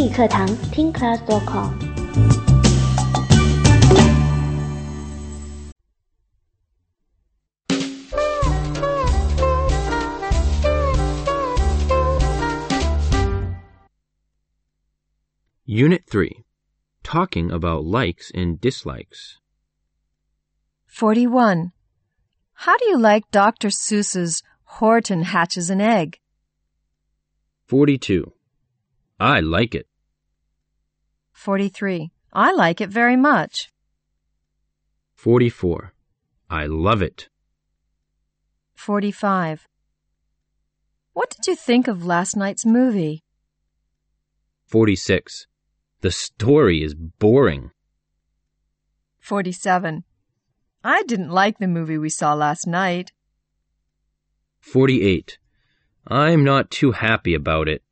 英语课堂听 class.com。 Unit 3. Talking about likes and dislikes. 41. How do you like Dr. Seuss's Horton Hatches an Egg? 42. I like it. 43. I like it very much. 44. I love it. 45. What did you think of last night's movie? 46. The story is boring. 47. I didn't like the movie we saw last night. 48. I'm not too happy about it.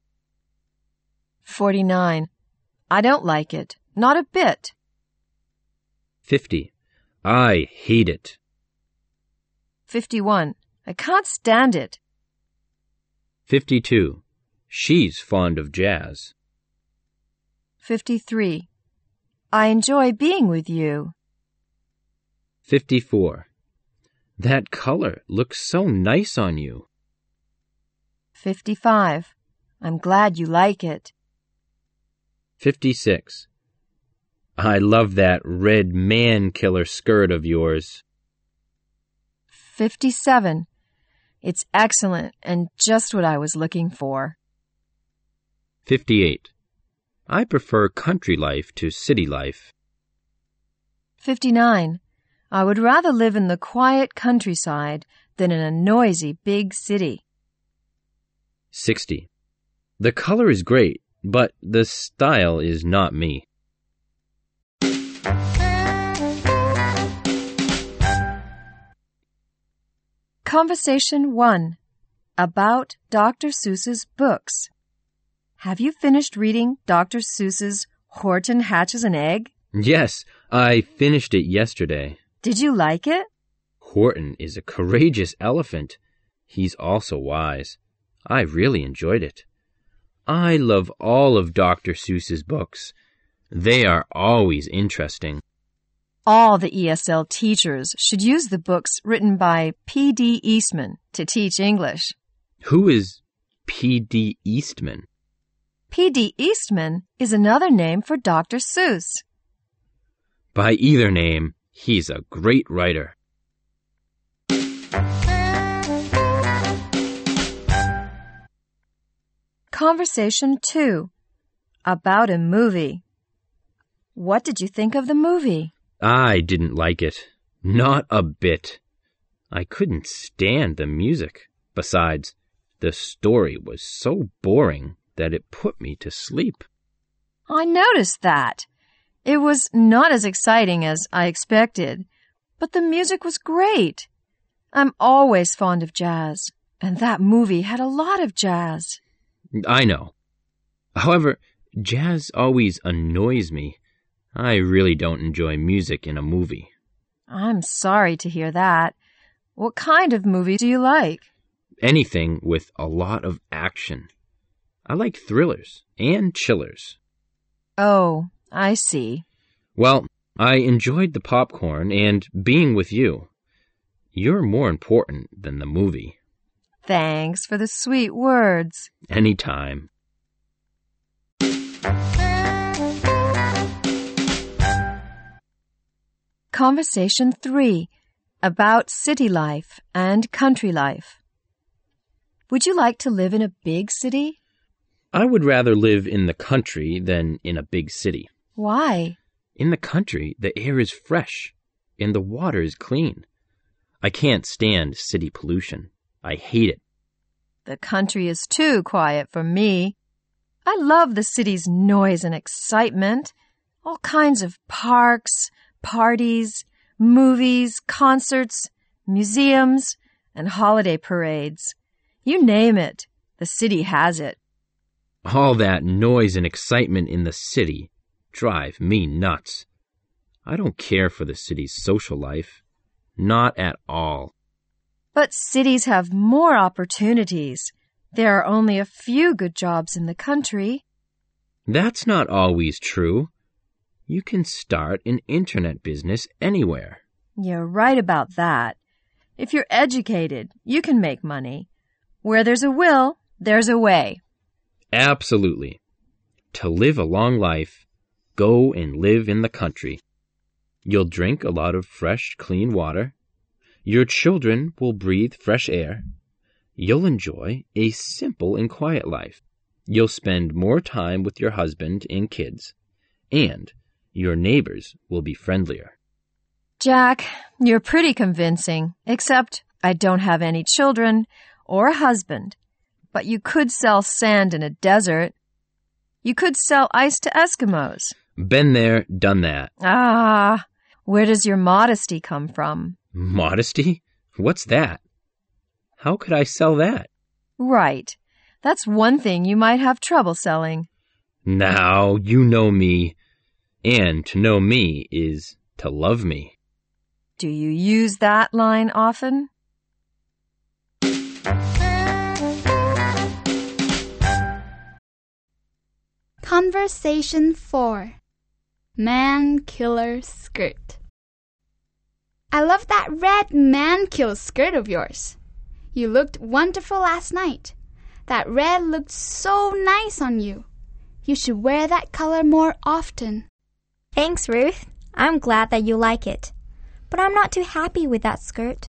49. I don't like it. Not a bit. 50. I hate it. 51. I can't stand it. 52. She's fond of jazz. 53. I enjoy being with you. 54. That color looks so nice on you. 55. I'm glad you like it. 56. I love that red man-killer skirt of yours. 57. It's excellent and just what I was looking for. 58. I prefer country life to city life. 59. I would rather live in the quiet countryside than in a noisy big city. 60. The color is great, but the style is not me. Conversation 1. About Dr. Seuss's books. Have you finished reading Dr. Seuss's Horton Hatches an Egg? Yes, I finished it yesterday. Did you like it? Horton is a courageous elephant. He's also wise. I really enjoyed it. I love all of Dr. Seuss's books. They are always interesting. All the ESL teachers should use the books written by P.D. Eastman to teach English. Who is P.D. Eastman? P.D. Eastman is another name for Dr. Seuss. By either name, he's a great writer. Conversation 2. About a movie. What did you think of the movie? I didn't like it. Not a bit. I couldn't stand the music. Besides, the story was so boring that it put me to sleep. I noticed that. It was not as exciting as I expected, but the music was great. I'm always fond of jazz, and that movie had a lot of jazz. I know. However, jazz always annoys me. I really don't enjoy music in a movie. I'm sorry to hear that. What kind of movie do you like? Anything with a lot of action. I like thrillers and chillers. Oh, I see. Well, I enjoyed the popcorn and being with you. You're more important than the movie. Thanks for the sweet words. Anytime. Conversation 3. About city life and country life. Would you like to live in a big city? I would rather live in the country than in a big city. Why? In the country, the air is fresh and the water is clean. I can't stand city pollution. I hate it. The country is too quiet for me. I love the city's noise and excitement. All kinds of parks, parties, movies, concerts, museums, and holiday parades. You name it, the city has it. All that noise and excitement in the city drive me nuts. I don't care for the city's social life. Not at all. But cities have more opportunities. There are only a few good jobs in the country. That's not always true. You can start an internet business anywhere. You're right about that. If you're educated, you can make money. Where there's a will, there's a way. Absolutely. To live a long life, go and live in the country. You'll drink a lot of fresh, clean water. Your children will breathe fresh air. You'll enjoy a simple and quiet life. You'll spend more time with your husband and kids. And your neighbors will be friendlier. Jack, you're pretty convincing, except I don't have any children or a husband. But you could sell sand in a desert. You could sell ice to Eskimos. Been there, done that. Ah, where does your modesty come from? Modesty? What's that? How could I sell that? Right. That's one thing you might have trouble selling. Now, you know me. And to know me is to love me. Do you use that line often? Conversation 4. Man Killer Skirt. I love that red man killer skirt of yours. You looked wonderful last night. That red looked so nice on you. You should wear that color more often. Thanks, Ruth. I'm glad that you like it. But I'm not too happy with that skirt.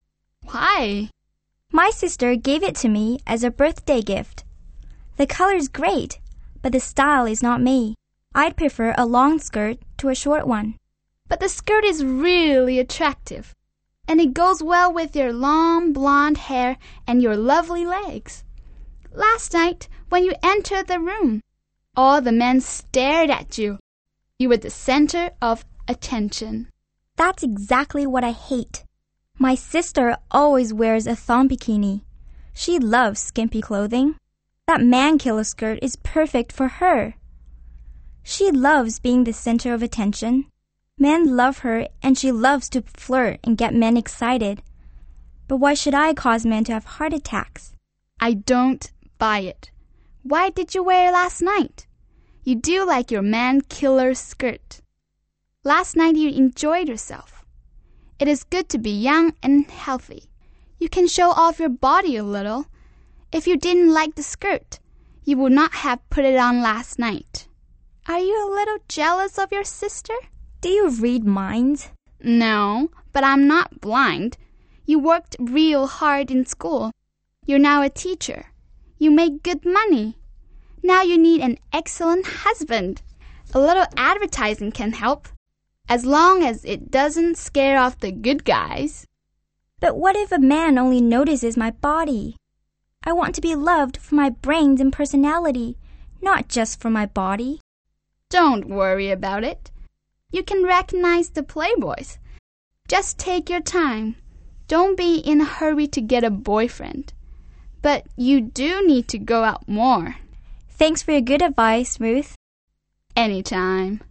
Why? My sister gave it to me as a birthday gift. The color's great, but the style is not me. I'd prefer a long skirt to a short one. But the skirt is really attractive, and it goes well with your long blonde hair and your lovely legs. Last night, when you entered the room, all the men stared at you. You were the center of attention. That's exactly what I hate. My sister always wears a thong bikini. She loves skimpy clothing. That man-killer skirt is perfect for her. She loves being the center of attention. Men love her, and she loves to flirt and get men excited. But why should I cause men to have heart attacks? I don't buy it. Why did you wear it last night? You do like your man-killer skirt. Last night you enjoyed yourself. It is good to be young and healthy. You can show off your body a little. If you didn't like the skirt, you would not have put it on last night. Are you a little jealous of your sister? Do you read minds? No, but I'm not blind. You worked real hard in school. You're now a teacher. You make good money. Now you need an excellent husband. A little advertising can help, as long as it doesn't scare off the good guys. But what if a man only notices my body? I want to be loved for my brains and personality, not just for my body. Don't worry about it. You can recognize the playboys. Just take your time. Don't be in a hurry to get a boyfriend. But you do need to go out more. Thanks for your good advice, Ruth. Anytime.